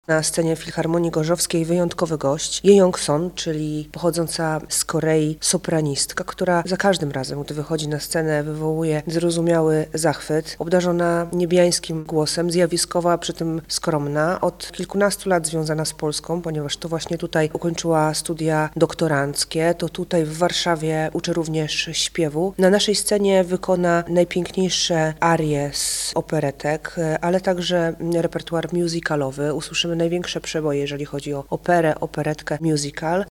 Na scenie Filharmonii Gorzowskiej wyjątkowy gość, Ye Jong-son, czyli pochodząca z Korei sopranistka, która za każdym razem, gdy wychodzi na scenę, wywołuje zrozumiały zachwyt. Obdarzona niebiańskim głosem, zjawiskowa, przy tym skromna, od kilkunastu lat związana z Polską, ponieważ to właśnie tutaj ukończyła studia doktoranckie, to tutaj w Warszawie uczy również śpiewu. Na naszej scenie wykona najpiękniejsze arie z operetek, ale także repertuar musicalowy. Usłyszymy największe przeboje, jeżeli chodzi o operę, operetkę, musical.